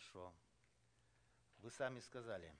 Хорошо. Вы сами сказали.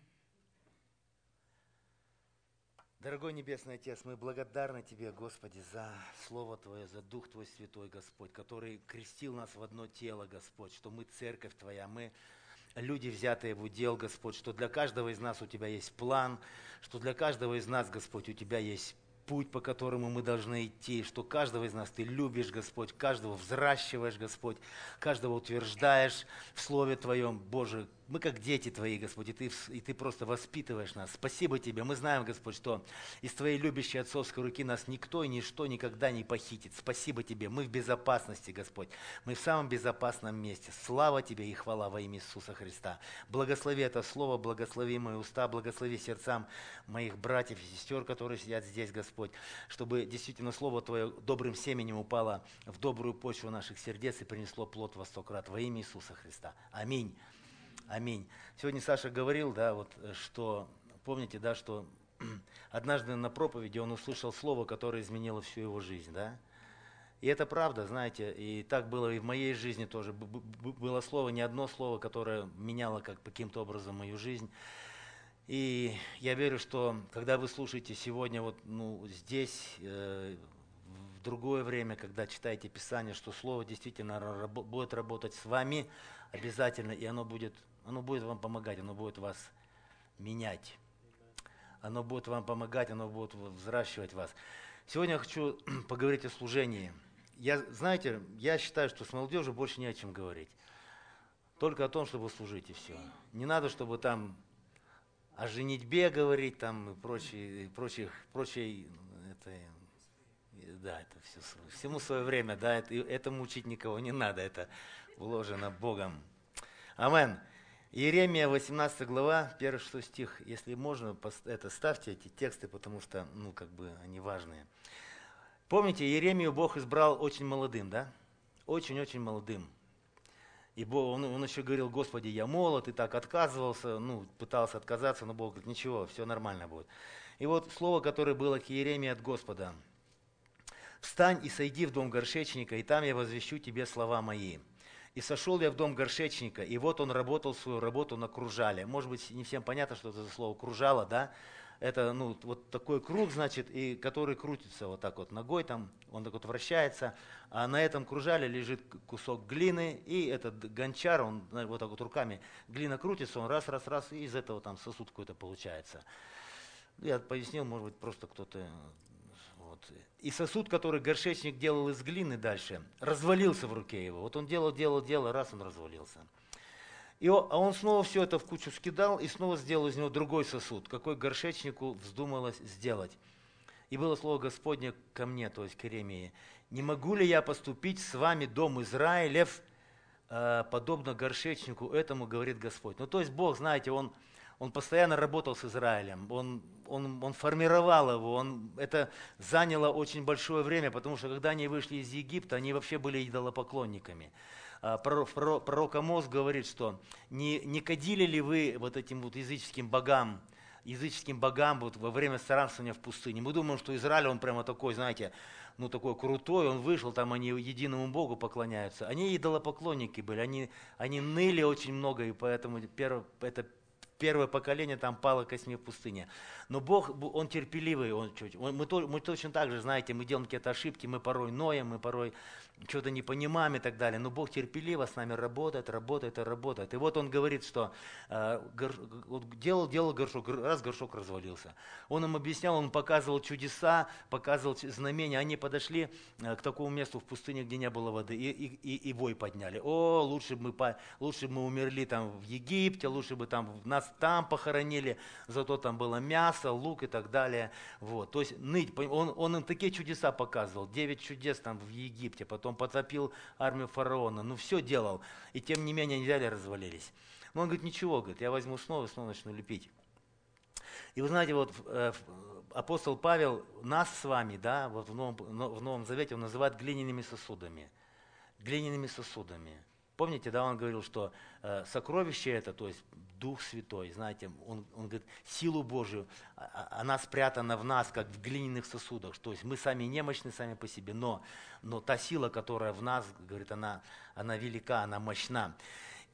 Дорогой Небесный Отец, мы благодарны Тебе, Господи, за Слово Твое, за Дух Твой Святой, Господь, который крестил нас в одно тело, Господь, что мы церковь Твоя, мы люди, взятые в удел, Господь, что для каждого из нас у Тебя есть план, что для каждого из нас, Господь, у Тебя есть путь, по которому мы должны идти, что каждого из нас Ты любишь, Господь, каждого взращиваешь, Господь, каждого утверждаешь в Слове Твоем, Боже. Мы как дети Твои, Господь, и ты просто воспитываешь нас. Спасибо Тебе. Мы знаем, Господь, что из Твоей любящей отцовской руки нас никто и ничто никогда не похитит. Спасибо Тебе. Мы в безопасности, Господь. Мы в самом безопасном месте. Слава Тебе и хвала во имя Иисуса Христа. Благослови это Слово, благослови мои уста, благослови сердцам моих братьев и сестер, которые сидят здесь, Господь, чтобы действительно Слово Твое добрым семенем упало в добрую почву наших сердец и принесло плод во 100 крат во имя Иисуса Христа. Аминь. Аминь. Сегодня Саша говорил, да, вот, что, помните, да, что однажды на проповеди он услышал слово, которое изменило всю его жизнь, да? И это правда, знаете, и так было и в моей жизни тоже. Было слово, не одно слово, которое меняло каким-то образом мою жизнь. И я верю, что когда вы слушаете сегодня вот, здесь, в другое время, когда читаете Писание, что Слово действительно будет работать с вами обязательно, и оно будет вам помогать, оно будет вас менять. Оно будет вам помогать, оно будет взращивать вас. Сегодня я хочу поговорить о служении. Знаете, я считаю, что с молодежью больше не о чем говорить. Только о том, чтобы служить, и все. Не надо, чтобы там о женитьбе говорить, там, и прочее, да, это все, всему свое время, да, этому учить никого не надо, это вложено Богом. Амен. Иеремия, 18 глава, 1-6 стих, если можно, ставьте эти тексты, потому что, они важные. Помните, Иеремию Бог избрал очень молодым, да? Очень-очень молодым. И он еще говорил: Господи, я молод, и так отказывался, пытался отказаться, но Бог говорит: ничего, все нормально будет. И вот слово, которое было к Иеремии от Господа: «Встань и сойди в дом горшечника, и там я возвещу тебе слова мои». И сошел я в дом горшечника, и вот он работал свою работу на кружале. Может быть, не всем понятно, что это за слово кружало, да? Это, вот такой круг, значит, и который крутится вот так вот ногой, там, он так вот вращается, а на этом кружале лежит кусок глины, и этот гончар, он вот так вот руками, глина крутится, он раз, и из этого там сосуд какой-то получается. Я пояснил, может быть, просто кто-то... Вот. И сосуд, который горшечник делал из глины дальше, развалился в руке его. Вот он делал, раз он развалился. А он снова все это в кучу скидал и снова сделал из него другой сосуд, какой горшечнику вздумалось сделать. И было слово Господне ко мне, то есть к Иеремии: «Не могу ли я поступить с вами, дом Израилев, подобно горшечнику этому, говорит Господь». То есть Бог, знаете, Он постоянно работал с Израилем, он формировал его, это заняло очень большое время, потому что когда они вышли из Египта, они вообще были идолопоклонниками. Пророк Амос говорит, что не кадили ли вы вот этим вот языческим богам вот во время странствования в пустыне. Мы думаем, что Израиль, он прямо такой, знаете, такой крутой, он вышел, там они единому Богу поклоняются. Они идолопоклонники были, они ныли очень много, и поэтому первое поколение там пало костьми в пустыне. Но Бог, Он терпеливый, мы точно так же, знаете, мы делаем какие-то ошибки, мы порой ноем, мы порой что-то не понимаем и так далее. Но Бог терпеливо с нами работает. И вот Он говорит, что делал горшок, раз горшок развалился. Он им объяснял, Он показывал чудеса, показывал знамения. Они подошли к такому месту в пустыне, где не было воды, и вой подняли. Лучше бы мы умерли там в Египте, лучше бы нас там похоронили, зато там было мясо, лук и так далее. Вот. То есть ныть, он им такие чудеса показывал, 9 чудес там в Египте, потом потопил армию фараона, все делал, и тем не менее они взяли и развалились. Но он говорит: ничего, я возьму снова начну лепить. И вы знаете, вот апостол Павел нас с вами, да, вот в Новом Завете он называет глиняными сосудами. Глиняными сосудами. Помните, да, он говорил, что сокровище это, то есть Дух Святой, знаете, он говорит, силу Божию, она спрятана в нас, как в глиняных сосудах. То есть мы сами немощны сами по себе, но та сила, которая в нас, говорит, она велика, она мощна.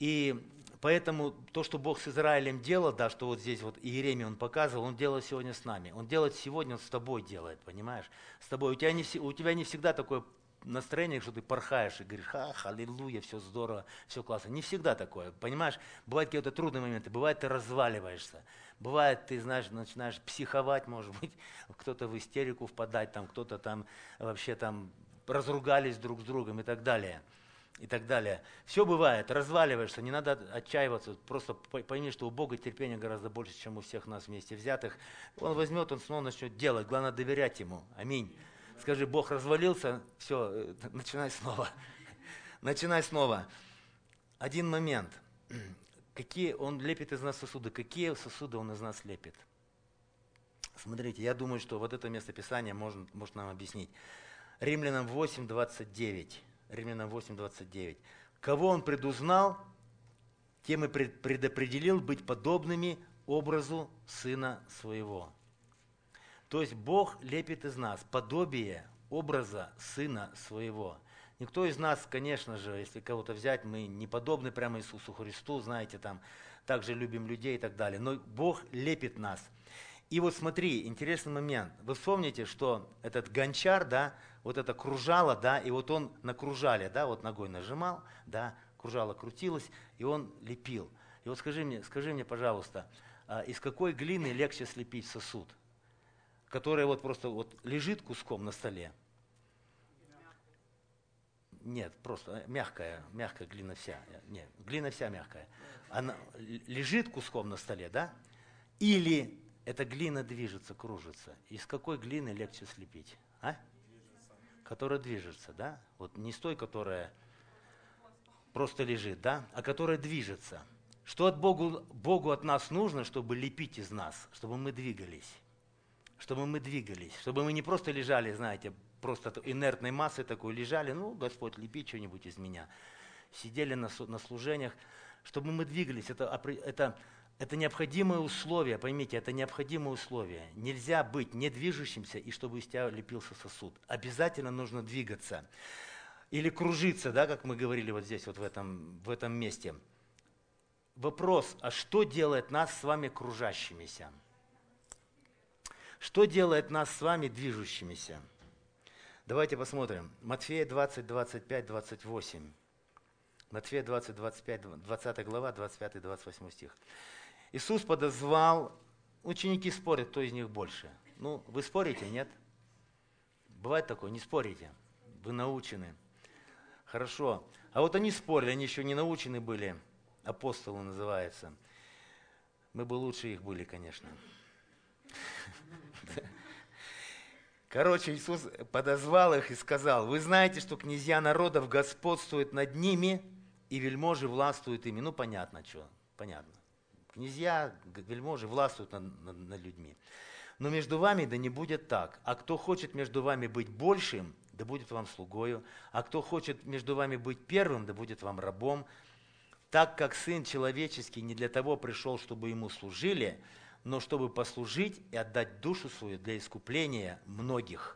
И поэтому то, что Бог с Израилем делал, да, что вот здесь вот Иеремия он показывал, он делает сегодня с нами. Он делает сегодня, он с тобой делает, понимаешь? С тобой. У тебя не всегда такое настроение, что ты порхаешь и говоришь, аллилуйя, все здорово, все классно. Не всегда такое, понимаешь? Бывают какие-то трудные моменты, бывает ты разваливаешься. Бывает, ты, знаешь, начинаешь психовать, может быть, кто-то в истерику впадать, там, кто-то там вообще там разругались друг с другом и так далее. И так далее. Все бывает, разваливаешься, не надо отчаиваться, просто пойми, что у Бога терпения гораздо больше, чем у всех нас вместе взятых. Он возьмет, он снова начнет делать, главное доверять Ему. Аминь. Скажи, Бог развалился, все, начинай снова. Начинай снова. Один момент. Какие Он лепит из нас сосуды? Какие сосуды Он из нас лепит? Смотрите, я думаю, что вот это местописание может нам объяснить. Римлянам 8:29. Римлянам 8:29. Кого Он предузнал, тем и предопределил быть подобными образу Сына Своего. То есть Бог лепит из нас подобие образа Сына Своего. Никто из нас, конечно же, если кого-то взять, мы не подобны прямо Иисусу Христу, знаете, там, также любим людей и так далее. Но Бог лепит нас. И вот смотри, интересный момент. Вы вспомните, что этот гончар, да, вот это кружало, да, и вот он на кружале, да, вот ногой нажимал, да, кружало крутилось, и он лепил. И вот скажи мне, пожалуйста, из какой глины легче слепить сосуд, который вот просто вот лежит куском на столе? Нет, просто мягкая глина вся. Нет, глина вся мягкая. Она лежит куском на столе, да? Или эта глина движется, кружится. Из какой глины легче слепить? А? Которая движется, да? Вот не с той, которая просто лежит, да? А которая движется. Что от Богу от нас нужно, чтобы лепить из нас? Чтобы мы двигались. Чтобы мы не просто лежали, знаете, просто инертной массой такой лежали, ну, Господь, лепи что-нибудь из меня. Сидели на служениях, чтобы мы двигались. Это необходимое условие, поймите, это необходимое условие. Нельзя быть недвижущимся, и чтобы из тебя лепился сосуд. Обязательно нужно двигаться. Или кружиться, да, как мы говорили вот здесь, вот в этом месте. Вопрос, а что делает нас с вами кружащимися? Что делает нас с вами движущимися? Давайте посмотрим. Матфея 20, 25, 28. Матфея 20, 25, 20 глава, 25, 28 стих. Иисус подозвал, ученики спорят, кто из них больше. Ну, вы спорите, нет? Бывает такое, не спорите. Вы научены. Хорошо. А вот они спорили, они еще не научены были. Апостолы называются. Мы бы лучше их были, конечно. Короче, Иисус подозвал их и сказал: вы знаете, что князья народов господствуют над ними, и вельможи властвуют ими. Ну, понятно, что, понятно. Князья, вельможи властвуют над людьми. Но между вами да не будет так. А кто хочет между вами быть большим, да будет вам слугою. А кто хочет между вами быть первым, да будет вам рабом. Так как Сын Человеческий не для того пришел, чтобы Ему служили, но чтобы послужить и отдать душу свою для искупления многих.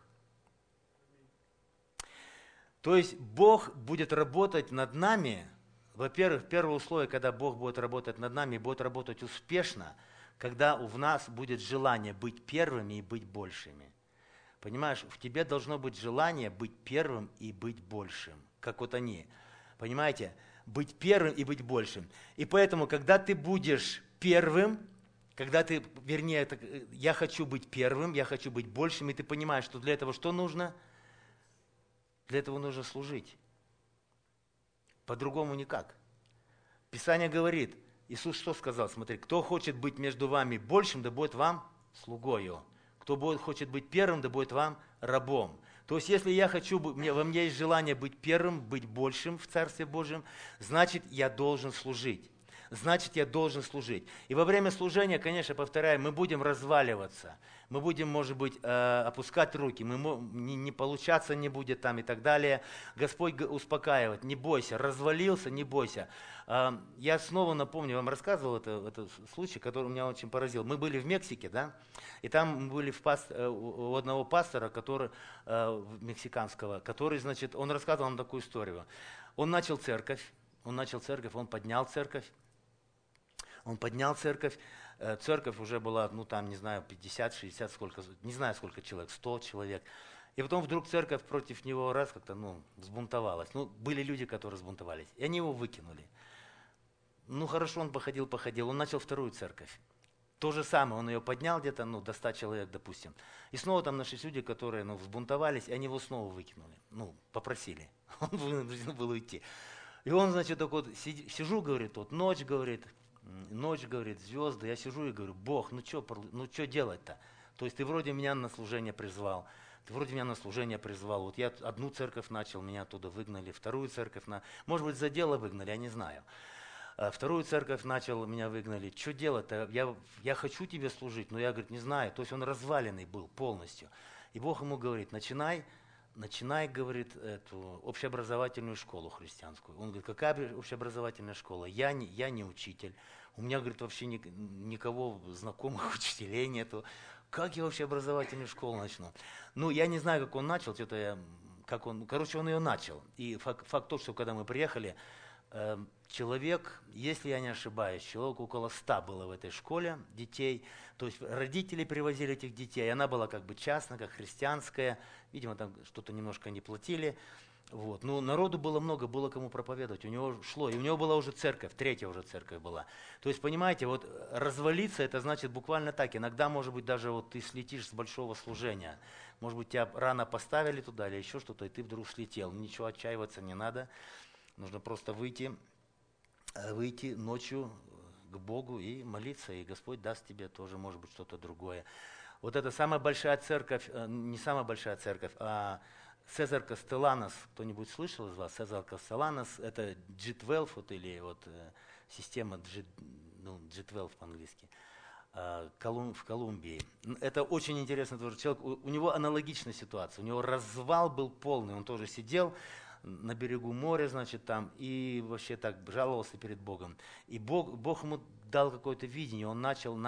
То есть Бог будет работать над нами. Во-первых, первое условие, когда Бог будет работать над нами, будет работать успешно, когда в нас будет желание быть первыми и быть большими. Понимаешь, в тебе должно быть желание быть первым и быть большим, как вот они. Понимаете? Быть первым и быть большим. И поэтому, когда ты будешь первым, я хочу быть первым, я хочу быть большим, и ты понимаешь, что для этого что нужно? Для этого нужно служить. По-другому никак. Писание говорит, Иисус что сказал? Смотри, кто хочет быть между вами большим, да будет вам слугою. Кто хочет быть первым, да будет вам рабом. То есть, если во мне есть желание быть первым, быть большим в Царстве Божьем, значит, я должен служить. И во время служения, конечно, повторяю, мы будем разваливаться. Мы будем, может быть, опускать руки. Не получаться не будет там и так далее. Господь успокаивает. Не бойся. Развалился, не бойся. Я снова напомню, вам рассказывал этот случай, который меня очень поразил. Мы были в Мексике, да? И там мы были у одного пастора, мексиканского, который, значит, он рассказывал нам такую историю. Он начал церковь. Он начал церковь, он поднял церковь. Он поднял церковь. Церковь уже была, ну там, не знаю, 50, 60, сколько, не знаю сколько человек, 100 человек. И потом вдруг церковь против него раз как-то, взбунтовалась. Были люди, которые взбунтовались. И они его выкинули. Хорошо, он походил. Он начал вторую церковь. То же самое, он ее поднял где-то, до 100 человек, допустим. И снова там нашлись люди, которые, взбунтовались, и они его снова выкинули. Попросили. Он вынужден был уйти. И он, значит, так вот, сижу, говорит, ночь, говорит, звезды. Я сижу и говорю, Бог, что делать-то? То есть ты вроде меня на служение призвал. Вот я одну церковь начал, меня оттуда выгнали, вторую церковь, может быть, за дело выгнали, я не знаю. Вторую церковь начал, меня выгнали. Что делать-то? Я хочу тебе служить, но я, говорит, не знаю. То есть он разваленный был полностью. И Бог ему говорит, начинай, говорит, эту общеобразовательную школу христианскую. Он говорит, какая общеобразовательная школа? Я не учитель. У меня, говорит, вообще никого знакомых учителей нету. Как я вообще образовательную школу начну? Я не знаю, как он начал, он ее начал. И факт тот, что когда мы приехали, человек, если я не ошибаюсь, человек около 100 было в этой школе детей. То есть родители привозили этих детей, она была как бы частная, как христианская. Видимо, там что-то немножко не платили. Вот. Народу было много, было кому проповедовать. У него шло, и у него была уже церковь, третья уже церковь была. То есть, понимаете, вот развалиться, это значит буквально так. Иногда, может быть, даже вот ты слетишь с большого служения. Может быть, тебя рано поставили туда или еще что-то, и ты вдруг слетел. Ничего, отчаиваться не надо. Нужно просто выйти ночью к Богу и молиться, и Господь даст тебе тоже, может быть, что-то другое. Вот это самая большая церковь, не самая большая церковь, а Цезарь Кастелланос, кто-нибудь слышал из вас? Цезарь Кастелланос, это G12, или система G12 по-английски, в Колумбии. Это очень интересный тоже человек, у него аналогичная ситуация, у него развал был полный, он тоже сидел на берегу моря, значит, там, и вообще так жаловался перед Богом. И Бог ему дал какое-то видение, он начал,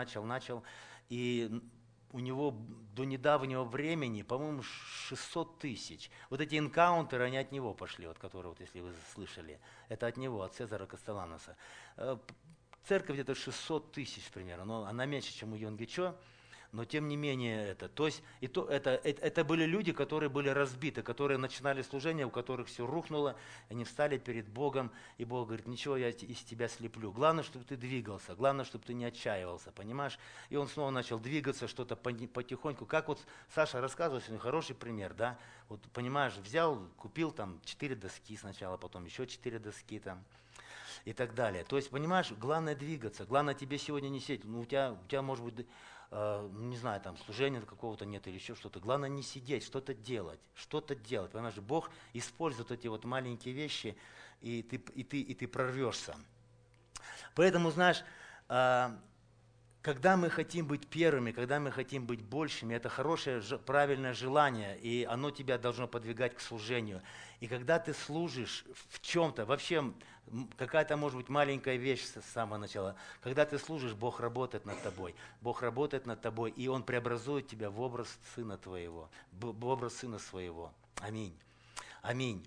и у него до недавнего времени, по-моему, 600 тысяч. Вот эти энкаунтеры, они от него пошли, которые, если вы слышали, это от него, от Цезаря Кастелланоса. Церковь где-то 600 тысяч примерно, но она меньше, чем у Йонгги-Чо, но тем не менее это были люди, которые были разбиты, которые начинали служение, у которых все рухнуло, они встали перед Богом, и Бог говорит, ничего, я из тебя слеплю. Главное, чтобы ты двигался, главное, чтобы ты не отчаивался, понимаешь? И он снова начал двигаться, что-то потихоньку. Как вот Саша рассказывал сегодня, хороший пример, да? Вот понимаешь, купил там 4 доски сначала, потом еще 4 доски там. И так далее. То есть, понимаешь, главное двигаться, главное тебе сегодня не сидеть. У тебя может быть, не знаю, там служения какого-то нет или еще что-то. Главное не сидеть, что-то делать. Понимаешь, Бог использует эти вот маленькие вещи, и ты прорвешься. Поэтому, знаешь, когда мы хотим быть первыми, когда мы хотим быть большими, это хорошее, правильное желание, и оно тебя должно подвигать к служению. И когда ты служишь в чем-то, вообще какая-то, может быть, маленькая вещь с самого начала, когда ты служишь, Бог работает над тобой, и Он преобразует тебя в образ Сына Твоего, в образ Сына Своего. Аминь. Аминь.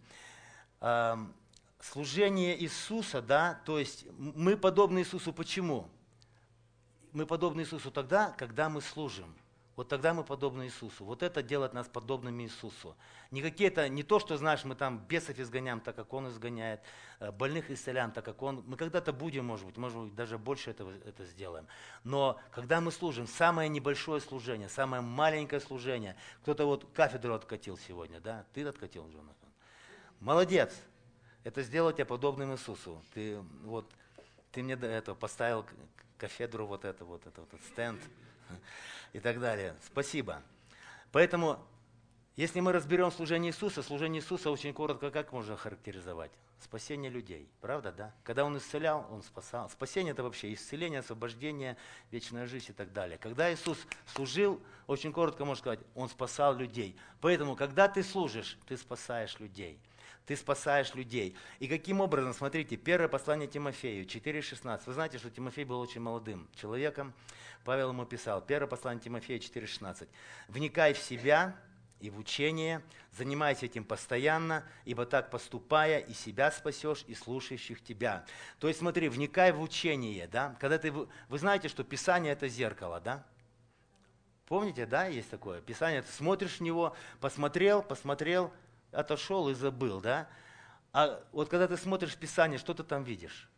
Служение Иисуса, да, то есть мы подобны Иисусу почему? Мы подобны Иисусу тогда, когда мы служим. Вот тогда мы подобны Иисусу. Вот это делает нас подобными Иисусу. Не то, что, знаешь, мы там бесов изгоняем, так как Он изгоняет, больных исцеляем, так как Он. Мы когда-то будем, может быть, даже больше это сделаем. Но когда мы служим, самое небольшое служение, самое маленькое служение. Кто-то вот кафедру откатил сегодня, да? Ты откатил, Джонатан? Молодец! Это сделало тебя подобным Иисусу. Ты мне до этого поставил кафедру, вот этот стенд и так далее. Спасибо. Поэтому, если мы разберем служение Иисуса очень коротко как можно характеризовать? Спасение людей. Правда, да? Когда Он исцелял, Он спасал. Спасение – это вообще исцеление, освобождение, вечная жизнь и так далее. Когда Иисус служил, очень коротко можно сказать, Он спасал людей. Поэтому, когда ты служишь, ты спасаешь людей. Ты спасаешь людей. И каким образом, смотрите, первое послание Тимофею, 4,16. Вы знаете, что Тимофей был очень молодым человеком. Павел ему писал, первое послание Тимофея 4,16. «Вникай в себя и в учение, занимайся этим постоянно, ибо так поступая, и себя спасешь, и слушающих тебя. То есть смотри, вникай в учение, да? Когда вы знаете, что Писание это зеркало, да? Помните, да, есть такое? Писание, ты смотришь в него, посмотрел, отошел и забыл, да? А вот когда ты смотришь в Писание, что ты там видишь?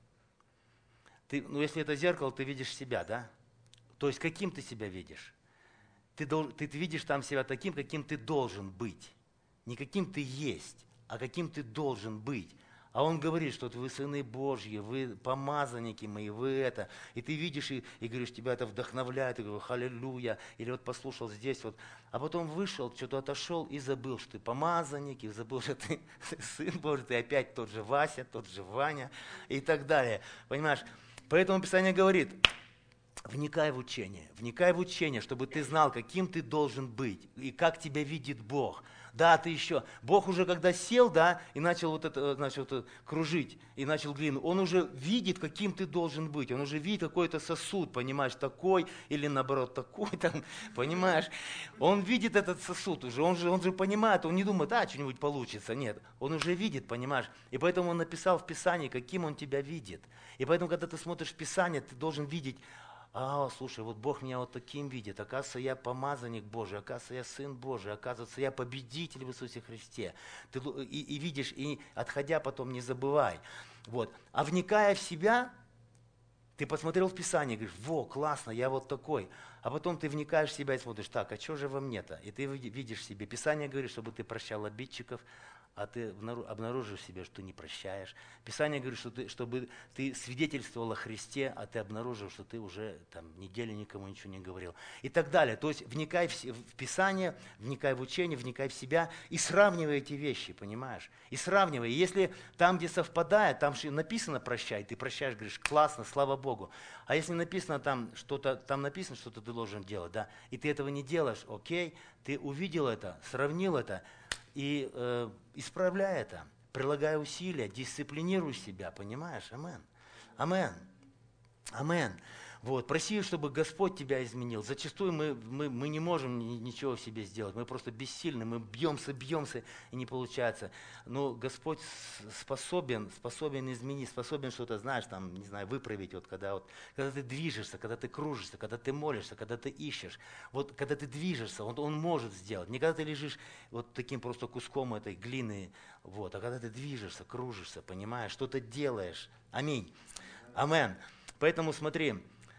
Если это зеркало, ты видишь себя, да? То есть каким ты себя видишь? Ты видишь там себя таким, каким ты должен быть. Не каким ты есть, а каким ты должен быть. А он говорит, что вы сыны Божьи, вы помазанники мои, вы это. И ты видишь и говоришь, тебя это вдохновляет, и говорю, халилюя. Или вот послушал здесь вот. А потом вышел, что-то отошел и забыл, что ты помазанник, и забыл, что ты сын Божий, ты опять тот же Вася, тот же Ваня и так далее. Понимаешь? Поэтому Писание говорит, вникай в учение, чтобы ты знал, каким ты должен быть и как тебя видит Бог. Да, ты еще, Бог уже когда сел, да, и начал кружить, и начал глину, Он уже видит, каким ты должен быть, Он уже видит какой-то сосуд, понимаешь, такой, или наоборот такой, там, понимаешь. Он видит этот сосуд уже, он же понимает, он не думает, что-нибудь получится, нет. Он уже видит, понимаешь, и поэтому Он написал в Писании, каким Он тебя видит. И поэтому, когда ты смотришь в Писание, ты должен видеть, слушай, вот Бог меня вот таким видит, оказывается, я помазанник Божий, оказывается, я Сын Божий, оказывается, я победитель в Иисусе Христе. Ты и видишь, и отходя потом не забывай. Вот. А вникая в себя, ты посмотрел в Писание, говоришь, классно, я вот такой. А потом ты вникаешь в себя и смотришь, так, а что же во мне-то? И ты видишь в себе. Писание говорит, чтобы ты прощал обидчиков, а ты обнаружишь в себе, что не прощаешь. Писание говорит, чтобы ты свидетельствовал о Христе, а ты обнаружил, что ты уже неделю никому ничего не говорил. И так далее. То есть вникай в Писание, вникай в учение, вникай в себя и сравнивай эти вещи, понимаешь? И сравнивай. Если там, где совпадает, там написано прощай, ты прощаешь, говоришь, классно, слава Богу. А если написано там написано, что-то ты должен делать, да, и ты этого не делаешь, окей, ты увидел это, сравнил это, и исправляй это, прилагай усилия, дисциплинируй себя, понимаешь? Амен. Амен. Амен. Вот, проси, чтобы Господь тебя изменил. Зачастую мы не можем ничего в себе сделать. Мы просто бессильны, мы бьемся, и не получается. Но Господь способен изменить, способен что-то, знаешь, выправить. Когда ты движешься, когда ты кружишься, когда ты молишься, когда ты ищешь. Вот когда ты движешься, Он может сделать. Не когда ты лежишь вот таким просто куском этой глины, а когда ты движешься, кружишься, понимаешь, что-то делаешь. Аминь. Амен. Поэтому смотри,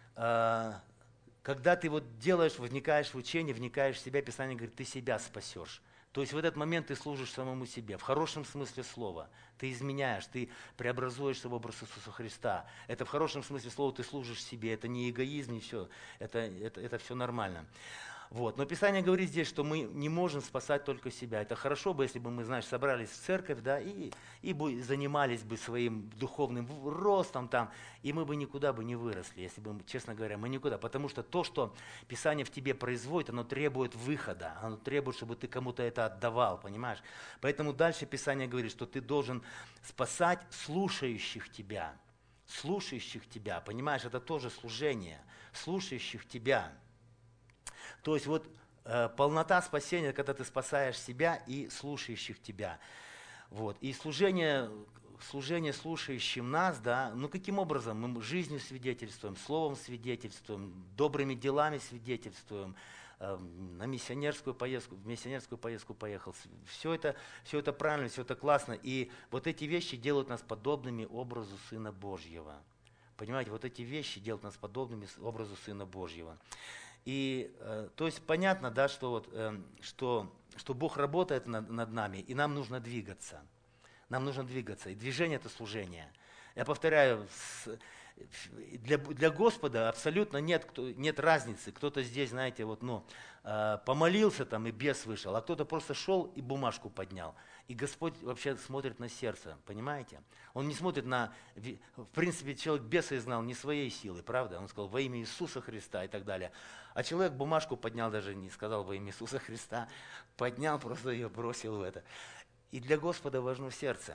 когда ты делаешь, вникаешь в учение, вникаешь в себя, Писание говорит, ты себя спасешь. То есть в этот момент ты служишь самому себе, в хорошем смысле слова. Ты изменяешь, ты преобразуешься в образ Иисуса Христа. Это в хорошем смысле слова ты служишь себе, это не эгоизм, не все, это все нормально. Но Писание говорит здесь, что мы не можем спасать только себя. Это хорошо бы, если бы мы, собрались в церковь, да, и занимались бы своим духовным ростом там, и мы бы никуда бы не выросли, если бы, честно говоря, мы никуда. Потому что то, что Писание в тебе производит, оно требует выхода, оно требует, чтобы ты кому-то это отдавал, понимаешь? Поэтому дальше Писание говорит, что ты должен спасать слушающих тебя, понимаешь? Это тоже служение, слушающих тебя. То есть полнота спасения, когда ты спасаешь себя и слушающих тебя. И служение слушающим нас, да, каким образом? Мы жизнью свидетельствуем, словом свидетельствуем, добрыми делами свидетельствуем, в миссионерскую поездку поехал. Все это правильно, все это классно. И эти вещи делают нас подобными образу Сына Божьего. Понимаете, эти вещи делают нас подобными образу Сына Божьего. И то есть понятно, да, что Бог работает над нами, и нам нужно двигаться. И движение – это служение. Я повторяю, для Господа абсолютно нет разницы. Кто-то здесь, знаете, помолился там, и бес вышел, а кто-то просто шел и бумажку поднял. И Господь вообще смотрит на сердце, понимаете? Он не смотрит в принципе, человек беса изгнал не своей силой, правда? Он сказал во имя Иисуса Христа и так далее. А человек бумажку поднял, даже не сказал во имя Иисуса Христа, поднял, просто ее бросил в это. И для Господа важно сердце.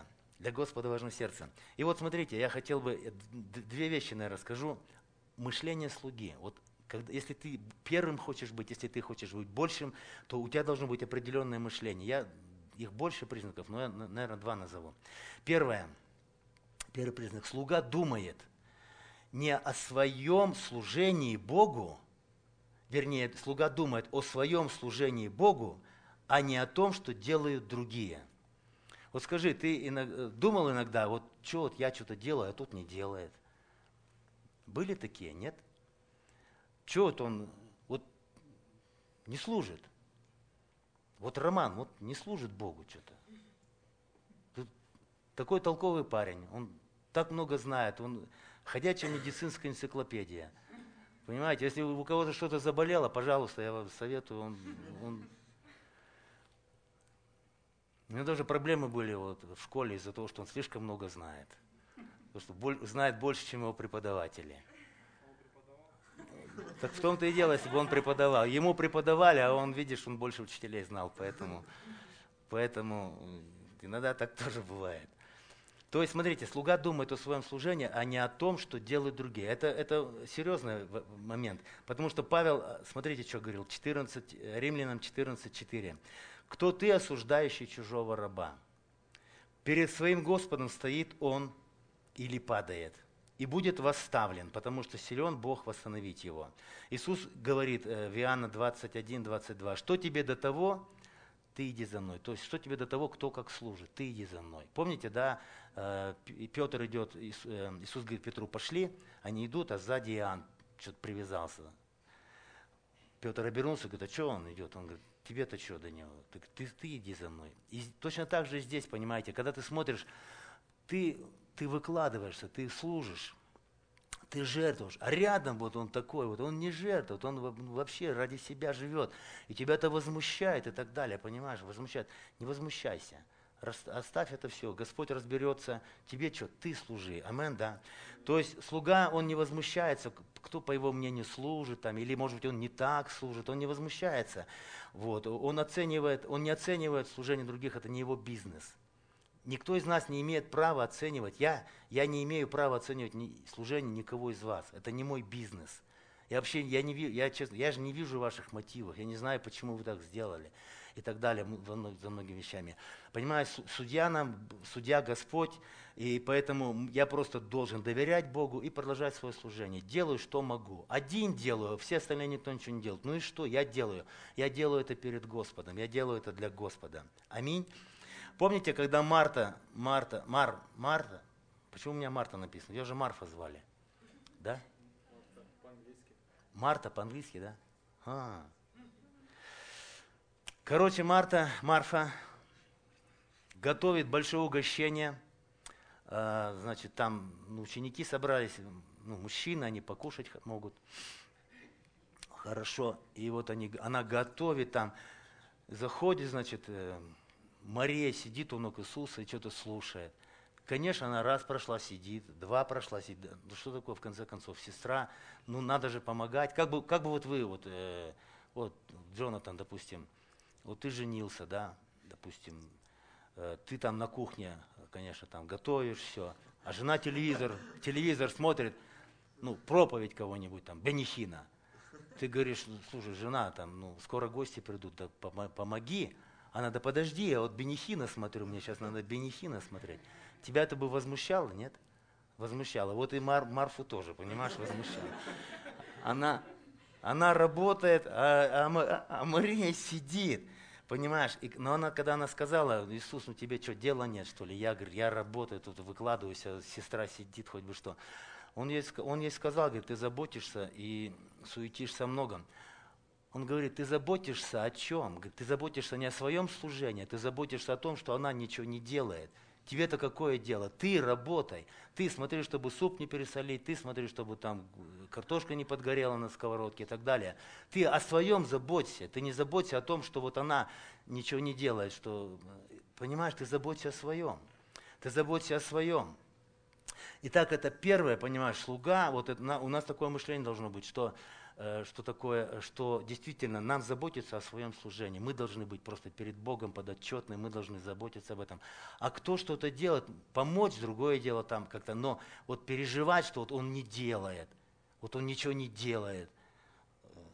И смотрите, я хотел бы две вещи, наверное, расскажу. Мышление слуги. Если ты первым хочешь быть, если ты хочешь быть большим, то у тебя должно быть определенное мышление. Их больше признаков, но я, наверное, два назову. Первый признак. Слуга думает не о своем служении Богу, вернее, слуга думает о своем служении Богу, а не о том, что делают другие. Вот скажи, ты думал иногда, вот что вот я что-то делаю, а тут не делает? Были такие, нет? Что вот он вот не служит? Вот Роман вот не служит Богу что-то. Тут такой толковый парень, он так много знает, он ходячая медицинская энциклопедия. Понимаете, если у кого-то что-то заболело, пожалуйста, я вам советую, У меня даже проблемы были вот в школе из-за того, что он слишком много знает. Потому что знает больше, чем его преподаватели. Так в том-то и дело, если бы он преподавал. Ему преподавали, а он, видишь, он больше учителей знал, поэтому иногда так тоже бывает. То есть, смотрите, слуга думает о своем служении, а не о том, что делают другие. Это серьезный момент, потому что Павел, смотрите, что говорил, Римлянам 14:4. «Кто ты, осуждающий чужого раба? Перед своим Господом стоит он или падает, и будет восставлен, потому что силен Бог восстановить его». Иисус говорит в Иоанна 21:22, «Что тебе до того, ты иди за мной». То есть, что тебе до того, кто как служит, ты иди за мной. Помните, да, Петр идет, Иисус говорит Петру, пошли, они идут, а сзади Иоанн что-то привязался. Петр обернулся, говорит, а что он идет? Он говорит, тебе-то что до него? Ты иди за мной. И точно так же здесь, понимаете, когда ты смотришь, ты выкладываешься, ты служишь, ты жертвуешь, а рядом вот он такой, вот он не жертвует, он вообще ради себя живет, и тебя это возмущает и так далее, понимаешь, возмущает. Не возмущайся, оставь это все, Господь разберется, тебе что, ты служи, амин, да. То есть слуга, он не возмущается, кто по его мнению служит, там, или может быть он не так служит, он не возмущается, вот. Он не оценивает служение других, это не его бизнес. Никто из нас не имеет права оценивать, я не имею права оценивать служение никого из вас. Это не мой бизнес. Я же не вижу ваших мотивов, я не знаю, почему вы так сделали и так далее, за многими вещами. Понимаешь, судья Господь, и поэтому я просто должен доверять Богу и продолжать свое служение. Делаю, что могу. Один делаю, все остальные никто ничего не делает. Ну и что? Я делаю. Я делаю это перед Господом, я делаю это для Господа. Аминь. Помните, когда Марта, почему у меня Марта написано? Ее же Марфа звали, да? Марта по-английски, да? Короче, Марфа готовит большое угощение, значит, там ученики собрались, мужчины, они покушать могут, хорошо, и вот она готовит там, заходит, значит, Мария сидит у ног Иисуса и что-то слушает. Конечно, она раз прошла, сидит, два прошла, сидит. Ну что такое, в конце концов, сестра, надо же помогать. Как бы вот вы, вот Джонатан, допустим, вот ты женился, да, допустим, ты там на кухне, конечно, там готовишь все, а жена телевизор смотрит, проповедь кого-нибудь там, Бенихина. Ты говоришь, слушай, жена, там, скоро гости придут, да помоги. Она, да подожди, я вот Бенихина смотрю, мне сейчас надо Бенихина смотреть. Тебя это бы возмущало, нет? Возмущало. Вот и Марфу тоже, понимаешь, возмущало. Она работает, а Мария сидит, понимаешь? Но когда она сказала, Иисус, тебе что, дела нет, что ли? Я говорю, я работаю, тут выкладываюсь, а сестра сидит, хоть бы что. Он ей сказал, говорит, ты заботишься и суетишься о многом. Он говорит, ты заботишься о чем? Говорит, ты заботишься не о своем служении, ты заботишься о том, что она ничего не делает. Тебе-то какое дело? Ты работай. Ты смотри, чтобы суп не пересолить, ты смотри, чтобы там картошка не подгорела на сковородке и так далее. Ты о своем заботься. Ты не заботься о том, что вот она ничего не делает. Что, понимаешь, ты заботься о своем. Ты заботься о своем. Итак, это первое, понимаешь, слуга. Вот это, у нас такое мышление должно быть, что действительно нам заботиться о своем служении. Мы должны быть просто перед Богом подотчетны, мы должны заботиться об этом. А кто что-то делает, помочь, другое дело там как-то, но вот переживать, что вот он не делает, вот он ничего не делает,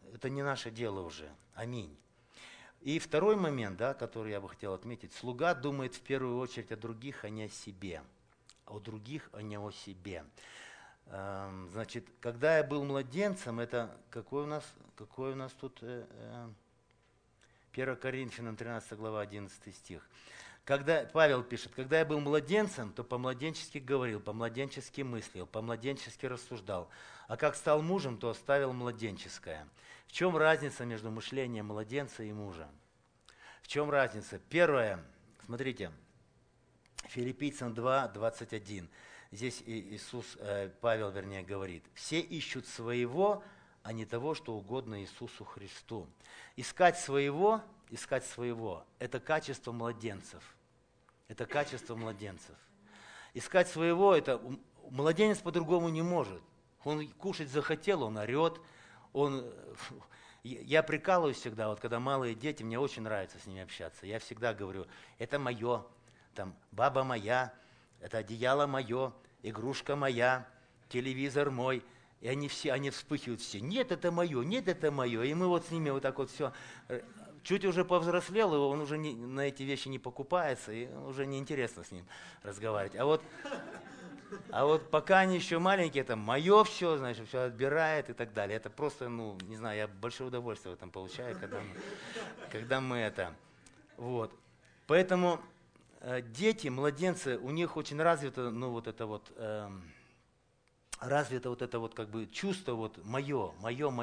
это не наше дело уже. Аминь. И второй момент, да, который я бы хотел отметить. Слуга думает в первую очередь о других, а не о себе. О других, а не о себе. Значит, когда я был младенцем, это какой у нас тут 1 Коринфянам 13 глава 11 стих. Когда, Павел пишет, когда я был младенцем, то по-младенчески говорил, по-младенчески мыслил, по-младенчески рассуждал. А как стал мужем, то оставил младенческое. В чем разница между мышлением младенца и мужа? В чем разница? Первое, смотрите, Филиппийцам 2, 21. Здесь Павел говорит, все ищут своего, а не того, что угодно Иисусу Христу. Искать своего, это качество младенцев. Это качество младенцев. Искать своего, это младенец по-другому не может. Он кушать захотел, он орет, Я прикалываюсь всегда, вот когда малые дети, мне очень нравится с ними общаться. Я всегда говорю, это мое, там, баба моя, это одеяло мое, игрушка моя, телевизор мой. И они вспыхивают все. Нет, это мое, нет, это мое. И мы вот с ними вот так вот все. Чуть уже повзрослел, и он уже на эти вещи не покупается, и уже неинтересно с ним разговаривать. А вот пока они еще маленькие, это мое все, значит, все отбирает и так далее. Это просто, не знаю, я большое удовольствие в этом получаю, когда мы это. Вот. Поэтому дети, младенцы, у них очень развито, как бы чувство вот мое,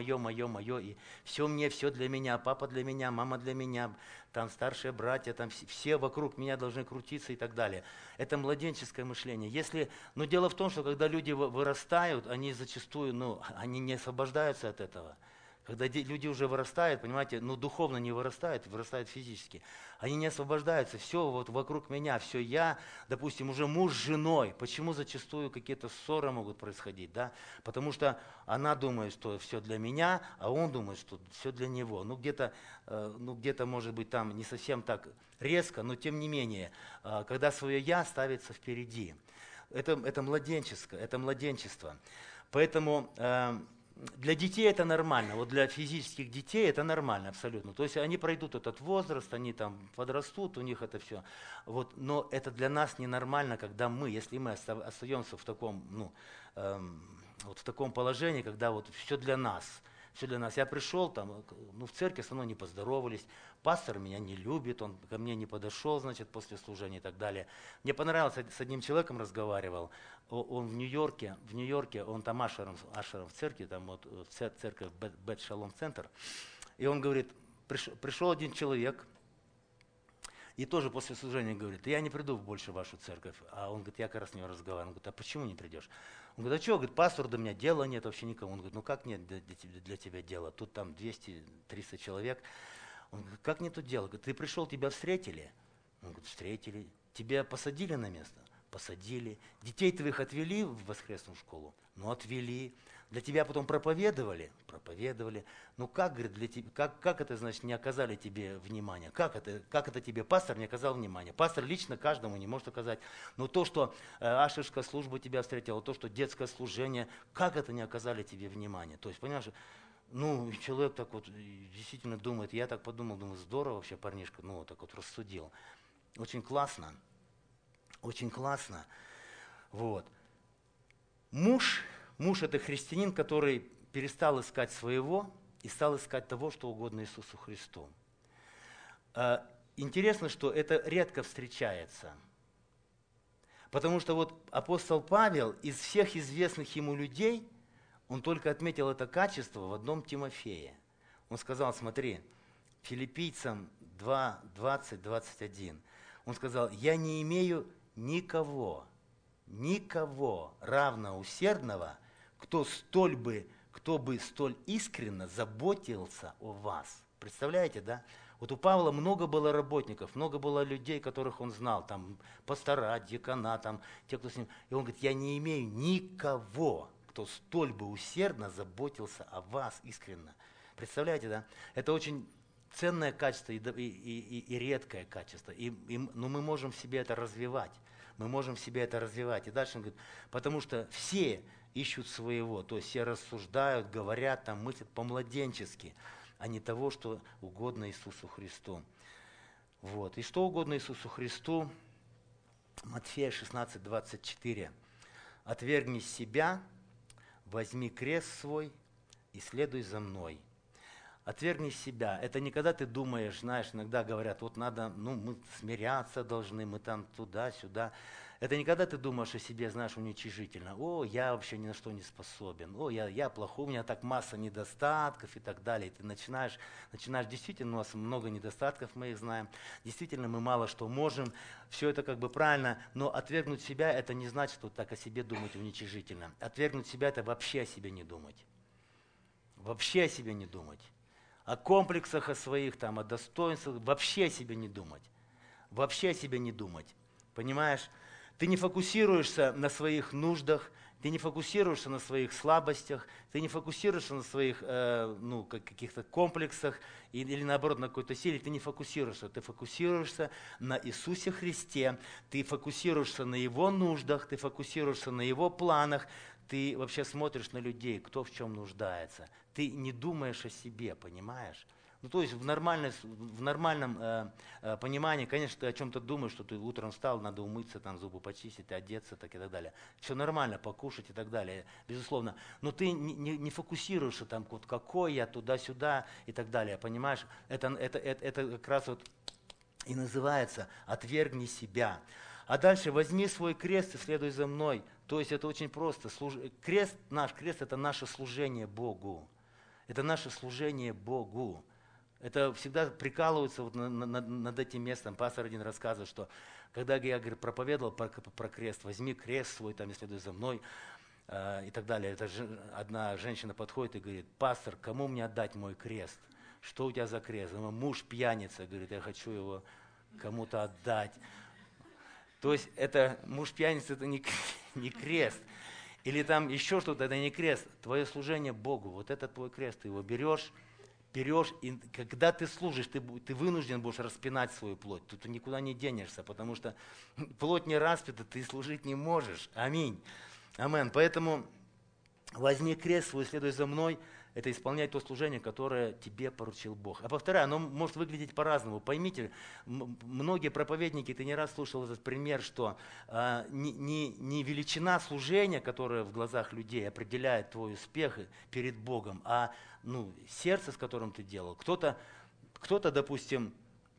и все мне, все для меня, папа для меня, мама для меня, там старшие братья, там все вокруг меня должны крутиться и так далее. Это младенческое мышление. Но дело в том, что когда люди вырастают, они зачастую, они не освобождаются от этого. Когда люди уже вырастают, понимаете, духовно не вырастают физически. Они не освобождаются, все вот вокруг меня, все я, допустим, уже муж с женой. Почему зачастую какие-то ссоры могут происходить, да? Потому что она думает, что все для меня, а он думает, что все для него. Где-то, может быть, там не совсем так резко, но тем не менее, когда свое я ставится впереди. Это младенчество. Поэтому для детей это нормально, вот для физических детей это нормально абсолютно. То есть они пройдут этот возраст, они там подрастут, у них это все. Вот, но это для нас ненормально, когда если мы остаемся в таком, в таком положении, когда вот все для нас. Я пришел там, в церковь со мной не поздоровались, пастор меня не любит, он ко мне не подошел, значит, после служения и так далее. Мне понравилось, с одним человеком разговаривал, он в Нью-Йорке, он там ашером в церкви, там вот церковь Бет Шалом Центр, и он говорит, пришел один человек, и тоже после служения говорит, я не приду больше в вашу церковь. А он говорит, я как раз с ним разговаривал. Он говорит, а почему не придешь? Он говорит, а что? Говорит, пастор, до меня дела нет вообще никому. Он говорит, как нет для тебя дела? Тут там 200-300 человек. Он говорит, как нет тут дела? Говорит, ты пришел, тебя встретили? Он говорит, встретили. Тебя посадили на место? Посадили. Детей твоих отвели в воскресную школу? Отвели. Для тебя потом проповедовали? Проповедовали. Как, говорит, для тебя, как это, значит, не оказали тебе внимания? Как это тебе пастор не оказал внимания? Пастор лично каждому не может оказать. Но то, что ашерская служба тебя встретила, то, что детское служение, как это не оказали тебе внимания? То есть, понимаешь, человек так вот действительно думает, я так подумал, думаю, здорово вообще парнишка, так вот рассудил. Очень классно. Очень классно. Вот. Муж это христианин, который перестал искать своего и стал искать того, что угодно Иисусу Христу. Интересно, что это редко встречается. Потому что вот апостол Павел из всех известных ему людей, он только отметил это качество в одном Тимофее. Он сказал, смотри, Филиппийцам 2, 20, 21. Он сказал, я не имею никого равно усердного, кто бы столь искренно заботился о вас. Представляете, да? Вот у Павла много было работников, много было людей, которых он знал, там пастора, диакона, там те, кто с ним. И он говорит, я не имею никого, кто столь бы усердно заботился о вас искренно. Представляете, да? Это очень ценное качество и редкое качество. Но мы можем в себе это развивать. мы можем в себе это развивать. И дальше он говорит, потому что все ищут своего, то есть все рассуждают, говорят, там, мыслят по-младенчески, а не того, что угодно Иисусу Христу. Вот. И что угодно Иисусу Христу, Матфея 16, 24. «Отвергни себя, возьми крест свой и следуй за мной». Отвергни себя. Это не когда ты думаешь, знаешь, иногда говорят, вот надо, мы смиряться должны, мы там туда-сюда. Это не когда ты думаешь о себе, знаешь, уничижительно. О, я вообще ни на что не способен. О, я плохой, у меня так масса недостатков и так далее. И ты начинаешь, действительно, у нас много недостатков, мы их знаем. Действительно, мы мало что можем. Все это как бы правильно, но отвергнуть себя, это не значит вот так о себе думать уничижительно. Отвергнуть себя, это вообще о себе не думать. Вообще о себе не думать. О комплексах, о своих, там, о достоинствах, вообще о себе не думать. Вообще о себе не думать. Понимаешь? Ты не фокусируешься на своих нуждах, ты не фокусируешься на своих слабостях, ты не фокусируешься на своих каких-то комплексах или наоборот на какой-то силе, ты не фокусируешься. Ты фокусируешься на Иисусе Христе, ты фокусируешься на Его нуждах, ты фокусируешься на Его планах, ты вообще смотришь на людей, кто в чем нуждается. Ты не думаешь о себе, понимаешь? То есть в нормальном понимании, конечно, ты о чем-то думаешь, что ты утром встал, надо умыться, там, зубы почистить, одеться так и так далее. Все нормально, покушать и так далее, безусловно. Но ты не фокусируешься там, вот какой я, туда-сюда и так далее, понимаешь? Это как раз вот и называется «отвергни себя». А дальше возьми свой крест и следуй за мной. То есть это очень просто. Наш крест – это наше служение Богу. Это наше служение Богу. Это всегда прикалываются вот над этим местом. Пастор один рассказывает, что когда я проповедовал про крест, возьми крест свой, там, и следуй за мной, и так далее. Одна женщина подходит и говорит, пастор, кому мне отдать мой крест? Что у тебя за крест? Муж пьяница, говорит, я хочу его кому-то отдать. То есть это муж пьяница, это не крест. Или там еще что-то, это не крест. Твое служение Богу, вот это твой крест, ты его берешь, и когда ты служишь, ты вынужден будешь распинать свою плоть. Тут ты никуда не денешься, потому что плоть не распита, ты служить не можешь. Аминь. Амен. Поэтому возьми крест свой, следуй за мной. Это исполнять то служение, которое тебе поручил Бог. А повторяю, оно может выглядеть по-разному. Поймите, многие проповедники, ты не раз слушал этот пример, что не величина служения, которое в глазах людей определяет твой успех перед Богом, а сердце, с которым ты делал. Кто-то, допустим,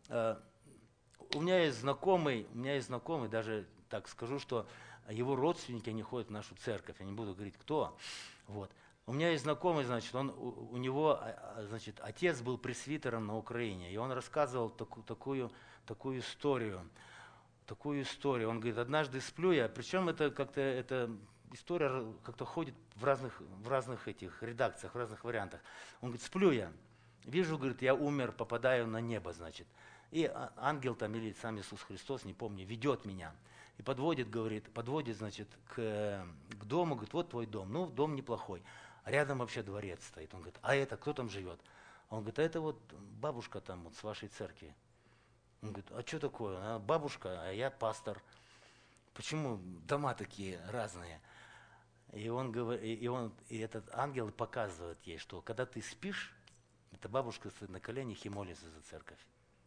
у меня есть знакомый, даже так скажу, что его родственники, они ходят в нашу церковь, я не буду говорить, кто. Вот. У меня есть знакомый, значит, у него, значит, отец был пресвитером на Украине, и он рассказывал такую историю. Он говорит, однажды сплю я, причем эта история как-то ходит в разных этих редакциях, в разных вариантах. Он говорит, сплю я, вижу, говорит, я умер, попадаю на небо, значит. И ангел там, или сам Иисус Христос, не помню, ведет меня. И подводит, значит, к дому, говорит, вот твой дом. Дом неплохой. А рядом вообще дворец стоит. Он говорит, а это кто там живет? Он говорит, а это вот бабушка там вот с вашей церкви. Он говорит, а что такое? Она бабушка, а я пастор. Почему дома такие разные? И он говорит, и этот ангел показывает ей, что когда ты спишь, эта бабушка стоит на коленях и молится за церковь.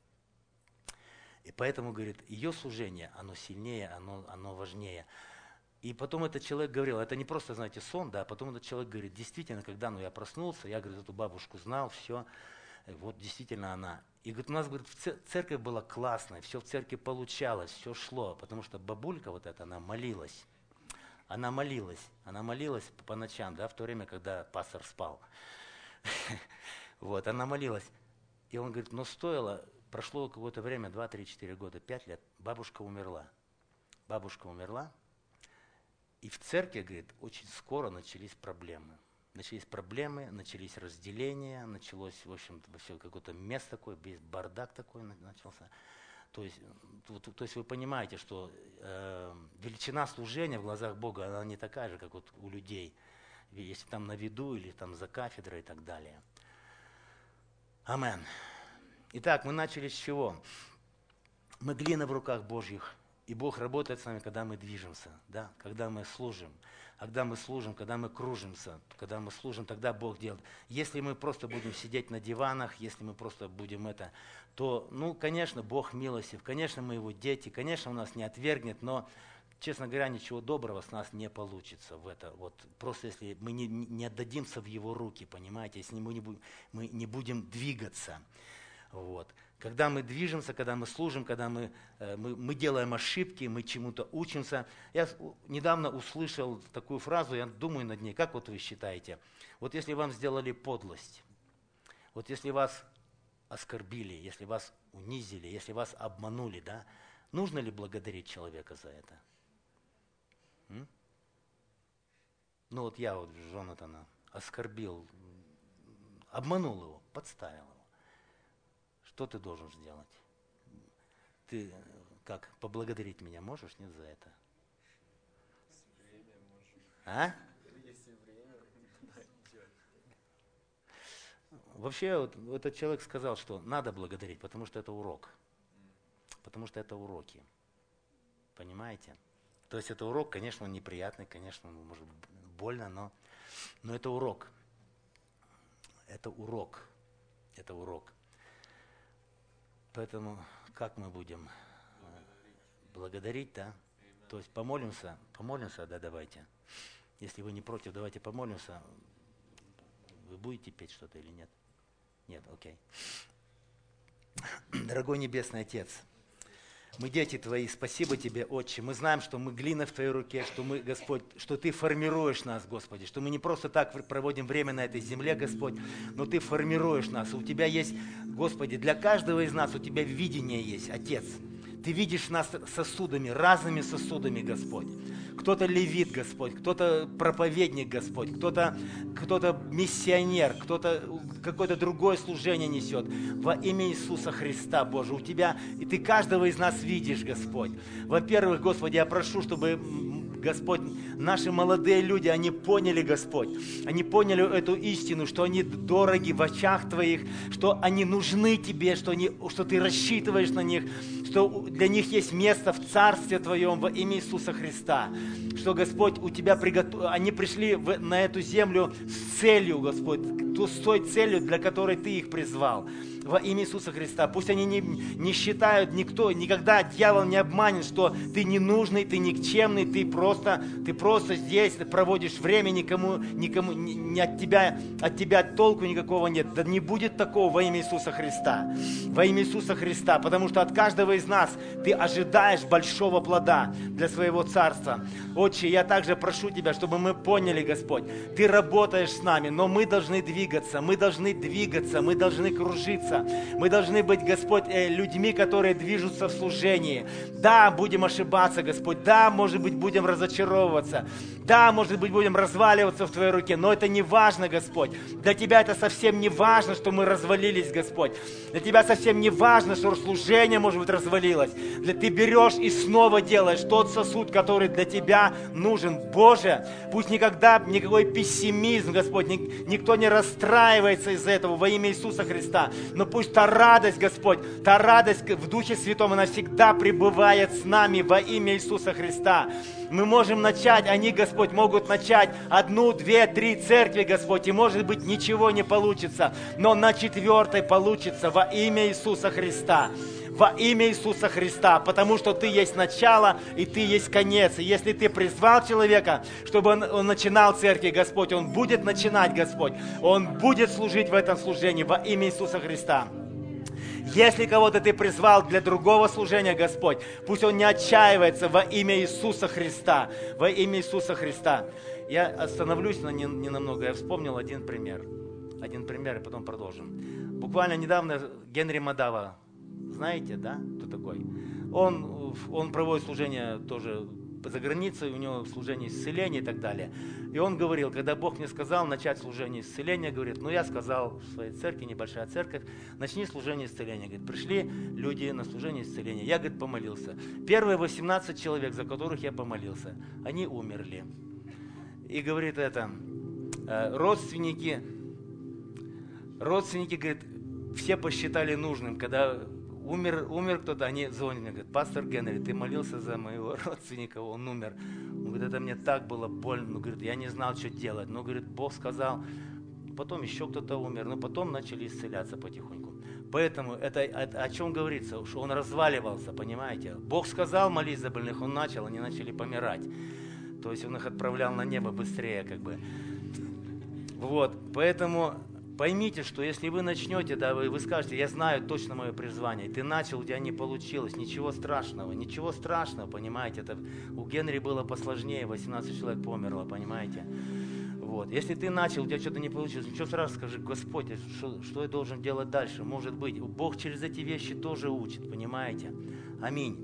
И поэтому, говорит, ее служение, оно сильнее, оно важнее. И потом этот человек говорил, это не просто, знаете, сон, да, а потом этот человек говорит, действительно, когда я проснулся, я, говорит, эту бабушку знал, все, вот действительно она. И, говорит, у нас, говорит, церковь была классная, все в церкви получалось, все шло, потому что бабулька вот эта, она молилась. Она молилась по ночам, да, в то время, когда пастор спал. Вот, она молилась. И он говорит, но стоило, прошло какое-то время, 2, 3, 4 года, 5 лет, бабушка умерла. И в церкви, говорит, очень скоро начались проблемы. Начались разделения, началось, в общем, все какое-то место такое, весь бардак такой начался. То есть вы понимаете, что величина служения в глазах Бога, она не такая же, как вот у людей. Если там на виду или там за кафедрой и так далее. Амен. Итак, мы начали с чего? Мы глина в руках Божьих, И Бог работает с нами, когда мы движемся, да? Когда мы служим. А когда мы служим, когда мы кружимся, когда мы служим, тогда Бог делает. Если мы просто будем сидеть на диванах, если мы просто будем то, конечно, Бог милостив, конечно, мы Его дети, конечно, Он нас не отвергнет, но, честно говоря, ничего доброго с нас не получится в это. Вот просто если мы не отдадимся в Его руки, понимаете, если мы не будем двигаться. Вот. Когда мы движемся, когда мы служим, когда мы делаем ошибки, мы чему-то учимся. Я недавно услышал такую фразу, я думаю над ней, как вот вы считаете? Вот если вам сделали подлость, вот если вас оскорбили, если вас унизили, если вас обманули, да, нужно ли благодарить человека за это? Вот я Джонатана оскорбил, обманул его, подставил его. Что ты должен сделать? Ты как, поблагодарить меня можешь, нет, за это? Время можешь. А? Если время, да, идет. Вообще, вот этот человек сказал, что надо благодарить, потому что это урок. Потому что это уроки. Понимаете? То есть это урок, конечно, он неприятный, конечно, он может больно, но это урок. Это урок. Это урок. Поэтому как мы будем благодарить, да? То есть помолимся, да, давайте. Если вы не против, давайте помолимся. Вы будете петь что-то или нет? Нет, окей. Дорогой Небесный Отец, мы дети Твои, спасибо Тебе, Отче. Мы знаем, что мы глина в Твоей руке, что мы, Господь, что Ты формируешь нас, Господи, что мы не просто так проводим время на этой земле, Господь, но Ты формируешь нас. У Тебя есть, Господи, для каждого из нас у Тебя видение есть, Отец. Ты видишь нас сосудами, разными сосудами, Господь. Кто-то левит, Господь, кто-то проповедник, Господь, кто-то миссионер, кто-то какое-то другое служение несет. Во имя Иисуса Христа, Боже, у Тебя, и Ты каждого из нас видишь, Господь. Во-первых, Господи, я прошу, чтобы, Господь, наши молодые люди, они поняли, Господь, они поняли эту истину, что они дороги в очах Твоих, что они нужны Тебе, что Ты рассчитываешь на них, что для них есть место в Царстве Твоем во имя Иисуса Христа. Что, Господь, они пришли на эту землю с целью, Господь, с той целью, для которой Ты их призвал. Во имя Иисуса Христа. Пусть они не считают, никогда дьявол не обманет, что ты ненужный, ты никчемный, ты просто здесь проводишь время, никому от тебя толку никакого нет. Да не будет такого во имя Иисуса Христа. Во имя Иисуса Христа. Потому что от каждого из нас ты ожидаешь большого плода для своего царства. Отче, я также прошу Тебя, чтобы мы поняли, Господь, Ты работаешь с нами, но мы должны двигаться, мы должны кружиться. Мы должны быть, Господь, людьми, которые движутся в служении. Да, будем ошибаться, Господь. Да, может быть, будем разочаровываться. Да, может быть, будем разваливаться в Твоей руке. Но это не важно, Господь. Для Тебя это совсем не важно, что мы развалились, Господь. Для Тебя совсем не важно, что служение, может быть, развалилось. Ты берешь и снова делаешь тот сосуд, который для Тебя нужен. Боже, пусть никогда никакой пессимизм, Господь, никто не расстраивается из-за этого во имя Иисуса Христа. Но пусть та радость, Господь, та радость в Духе Святом, она всегда пребывает с нами во имя Иисуса Христа. Мы можем начать, они, Господь, могут начать 1, 2, 3 церкви, Господь, и, может быть, ничего не получится, но на 4-й получится во имя Иисуса Христа. Во имя Иисуса Христа, потому что Ты есть начало и Ты есть конец. И если Ты призвал человека, чтобы он начинал церкви, Господь, он будет начинать, Господь, он будет служить в этом служении во имя Иисуса Христа. Если кого-то Ты призвал для другого служения, Господь, пусть он не отчаивается во имя Иисуса Христа. Во имя Иисуса Христа. Я остановлюсь ненамного, я вспомнил один пример, и потом продолжим. Буквально недавно Генри Мадава, знаете, да, кто такой? Он проводит служение тоже за границей, у него служение исцеления и так далее. И он говорил, когда Бог мне сказал начать служение исцеления, говорит, я сказал в своей церкви, небольшая церковь, начни служение исцеления. Говорит, пришли люди на служение исцеления. Я, говорит, помолился. Первые 18 человек, за которых я помолился, они умерли. И говорит родственники, говорит, все посчитали нужным, когда умер кто-то, они звонят мне, говорят, пастор Генри, ты молился за моего родственника, он умер. Он говорит, это мне так было больно, ну, говорит, я не знал, что делать. Но, говорит, Бог сказал, потом еще кто-то умер, но потом начали исцеляться потихоньку. Поэтому это о чем говорится, что он разваливался, понимаете? Бог сказал, молись за больных, он начал, они начали помирать. То есть он их отправлял на небо быстрее, как бы. Вот, поэтому поймите, что если вы начнете, да, вы скажете, я знаю точно мое призвание, ты начал, у тебя не получилось, ничего страшного, понимаете, это у Генри было посложнее, 18 человек померло, понимаете. Вот. Если ты начал, у тебя что-то не получилось, ничего страшного, скажи, Господь, что я должен делать дальше? Может быть, Бог через эти вещи тоже учит, понимаете? Аминь.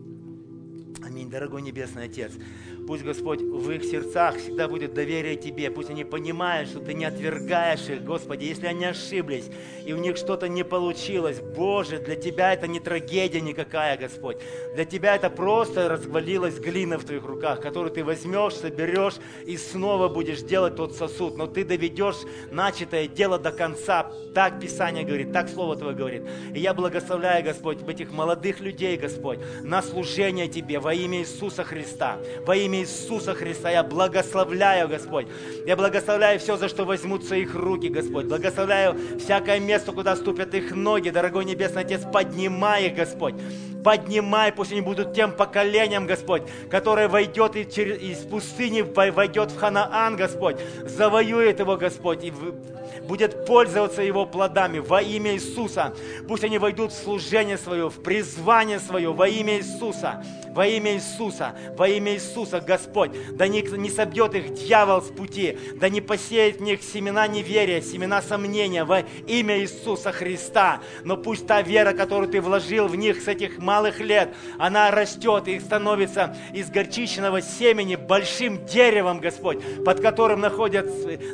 Аминь, дорогой Небесный Отец. Пусть, Господь, в их сердцах всегда будет доверие Тебе. Пусть они понимают, что Ты не отвергаешь их, Господи, если они ошиблись, и у них что-то не получилось. Боже, для Тебя это не трагедия никакая, Господь. Для Тебя это просто развалилась глина в Твоих руках, которую Ты возьмешь, соберешь и снова будешь делать тот сосуд. Но Ты доведешь начатое дело до конца. Так Писание говорит, так Слово Твое говорит. И я благословляю, Господь, этих молодых людей, Господь, на служение Тебе во имя Иисуса Христа. Во имя Иисуса Христа я благословляю, Господь. Я благословляю все, за что возьмутся их руки, Господь. Благословляю всякое место, куда ступят их ноги. Дорогой Небесный Отец, поднимай их, Господь. Поднимай, пусть они будут тем поколением, Господь, которое войдет из пустыни, войдет в Ханаан, Господь. Завоюет его, Господь, и будет пользоваться его плодами во имя Иисуса. Пусть они войдут в служение свое, в призвание свое во имя Иисуса. Во имя Иисуса, во имя Иисуса, Господь, да не собьет их дьявол с пути, да не посеет в них семена неверия, семена сомнения во имя Иисуса Христа. Но пусть та вера, которую Ты вложил в них с этих малых лет, она растет и становится из горчичного семени большим деревом, Господь, под которым находят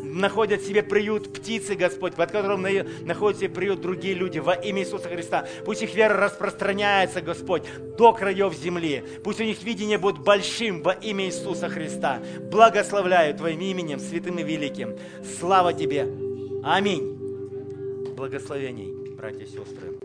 себе приют птицы, Господь, под которым находят себе приют другие люди во имя Иисуса Христа. Пусть их вера распространяется, Господь, до краев земли. Пусть у них видение будет большим во имя Иисуса Христа. Благословляю Твоим именем, святым и великим. Слава Тебе. Аминь. Благословений, братья и сестры.